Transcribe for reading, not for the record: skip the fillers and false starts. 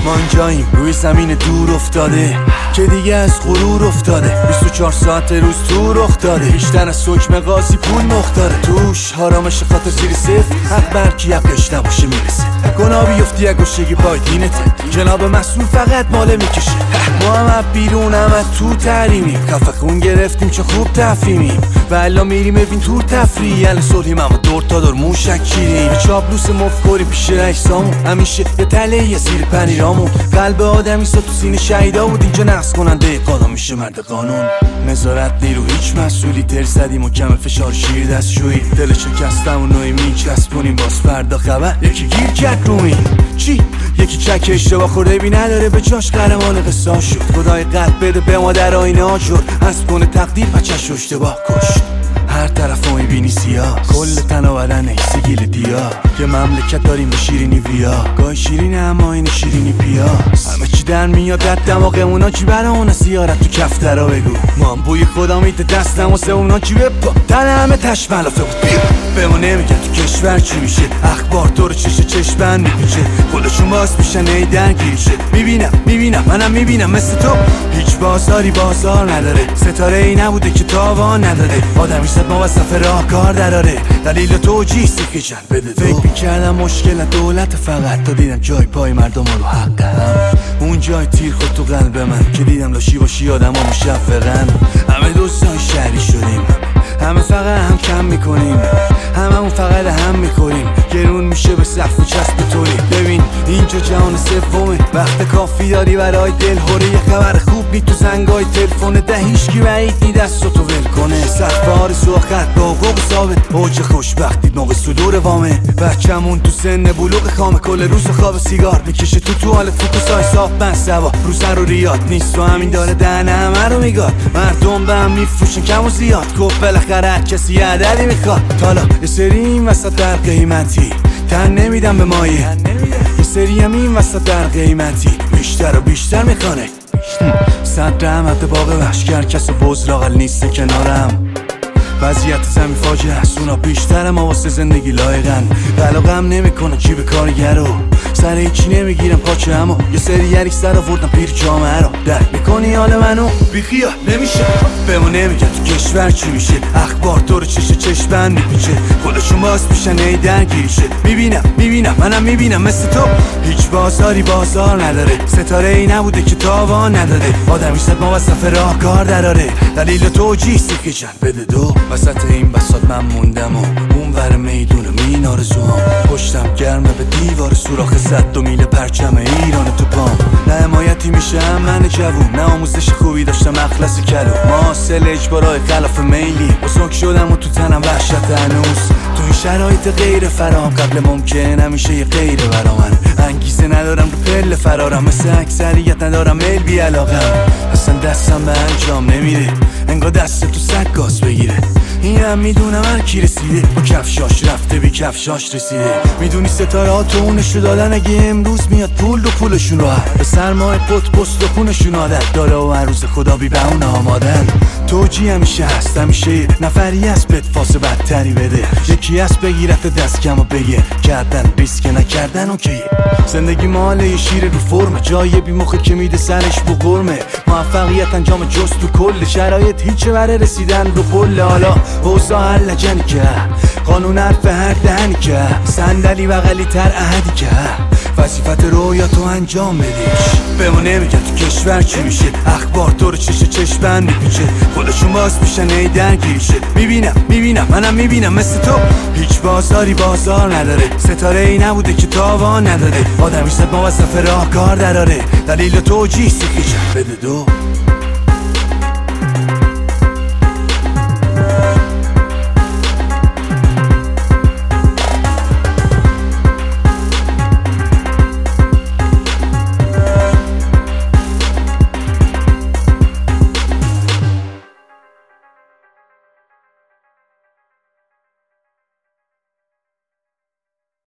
ما اینجاییم روی زمین دور افتاده که دیگه از غرور افتاده. 24 ساعت روز تو رخ داده، بیشتر از حکم قاضی پول مختاره. توش حرامش خاطر زیر صفر، حق برکی حقش نباشه میرسه. گناه بیفتی گوشگی پای دینته، جناب مسئول فقط ماله میکشه. ما هم بیرون هم تو تحریمیم، کف خون گرفتیم چه خوب تفهیمیم. و الا میریم ببین تور تفریح، ال صلحیم اما دور تا دور موشک چیریم. چاپلوس مفکوریم پیش رئیسامون، همیشه یه تله یه زیر پنیرامون. قلب آدمی سا تو سینه شهیدا بود، اینجا نقص کننده قانون میشه مرد قانون. نظارت نیرو هیچ مسئولی، تر زدیم و کم فشار شیر دستشویی. دل شکستم و نوعی میچسبونیم، باز فردا خبر یکی گیر کرد رومی. چی؟ یکی چک اشتباه خورده بی نداره به جاش قهرمان قصه شد. خدای قلب بده به ما در آینه ها شد، از کنه تقدیر بچه‌ش اشتباه کشت. هر طرف ما میبینی سیاه، کل تن و بدن ایسه گیل دیا. یه مملکت داریم به شیرینی ویا، گاهی شیرینه اما این شیرینی پیاس. همه چی در میاد در دماغمونا، چی برا اونا سیارت تو کفترا بگو. ما هم بوی خدا میده دستم واسه اونا، چی بپا تن همه تش ملافه بود. بیا به ما نمیگن تو کشور چی میشه، اخبار تو رو چشمن میپیچه. خودشون باز میشن ای درگیر شه. میبینم منم میبینم مثل تو. هیچ بازاری بازار نداره، ستاره ای نبوده که تاوان نداره. آدمی صد ما وصف راه کار دراره، دلیل توجیه که جن بده دو. فکر میکردم مشکل دولت فقط، تا دیدم جای پای مردم رو حق هم. اون جای تیر خود تو قلب من، که دیدم لاشی باشی آدم ها مشفقن. همه دوستان شهری شدیم، همه فقط هم کم میکنیم، هممون فقط هم میکنیم. گرون میشه به سقف و چسب طوری. ببین اینجا جهان سومه، وقت کافی داری برای دل هوره. یه خبر خوب نی تو زنگای تلفونه، ده هیچکی بعید نی دستو ول کنه. سقف آرزو خط با حقوق ثابت، اوج خوشبختی موقع صدور وامه. بچه‌مون تو سن بلوغ خامه، کل روز خواب سیگار میکشه تو توالت. فوکوسای صاف من سوا رو سر و ریاد نیست، و همین داره دهن همه رو میگاد. مردم به هم میفروشن کم و زیاد، گفت بالاخره کسی عددی میخواد. حالا یه سری این وسط در قیمتی تن نمیدم به مایه، یه سری هم این وسط در قیمتی بیشتر و بیشتر میخوانه. صد رحمت باقی وحشگر، کس بز لاغل نیست کنارم. وضعیت زمین فاجعه است، اونا بیشتر ما واسه زندگی لایقن. علاقم نمیکنه چی به کارگرو، سر هیچی نمیگیرم پاچه، اما یه سری یریک سر آوردم پیر جامعه رو. درک میکنی حال منو؟ بیخیال نمیشه به ما نمیگن تو کشور چی میشه، اخبار تو رو چشمن میپیچه. خودشون باز میشن ای درگیر شه. میبینم منم میبینم مثل تو. هیچ بازاری بازار نداره، ستاره ای نبوده که تاوان نداره. آدمی صد ما وصف راه کار دراره، دلیل توجیه که جن بده دو. وسط این بساط من موندم و اون ور میدون مین آرزوام. پشتم گرمه به دیوار سوراخ 100 میل پرچم ایران تو پام. نه حمایتی میشه من جوون، نه آموزش خوبی داشتم اخلاص کلو. ماسل اجبارای خلاف میلی، بسنک شدم و تو تنم وحشت هنوز. تو این شرایط غیر فرام، قبل ممکن همیشه یه غیر برا من. انگیزه ندارم رو پل فرارم، مثل اکثریت ندارم میل بی علاقم. اصلا دستم به انجام نمیره، انگار دست تو سگ گاز بگیره. این هم میدونم هر کی رسیده، با کفشاش رفته بی کفشاش رسیده. میدونی ستاره ها تو اونشو دادن، اگه امروز میاد پول و پولشون رو به سرمای پست و خونشون عادت داره، و هر روز خدا بی به اون آمادن. توجی همیشه هست، همیشه نفری هست بهت فاس بدتری بده. یکی هست بگیرت دست کم و بگه کردن ریسک نکردن اوکیه. زندگی ماله یه شیر رو فرمه، جای بی مخه که میده سرش بو قرمه. موفقیت انجام جز تو کل شرایط هیچه بره رسیدن رو پل. حالا اوضاع هر لجنی که قانون حرف هر دهنی که صندلی بغلی تر اهدی که وظیفت رویا تو انجام بدیش. به ما نمیگن تو کشور چی میشه، اخبار تو رو چشمن میپیچه. خودشون باز میشن ای درگیر شه. میبینم منم میبینم مثل تو. هیچ بازاری بازار نداره، ستاره ای نبوده که تاوان نداره. آدمی صد ما وصف راه کار دراره، دلیل توجیه که جن بده دو.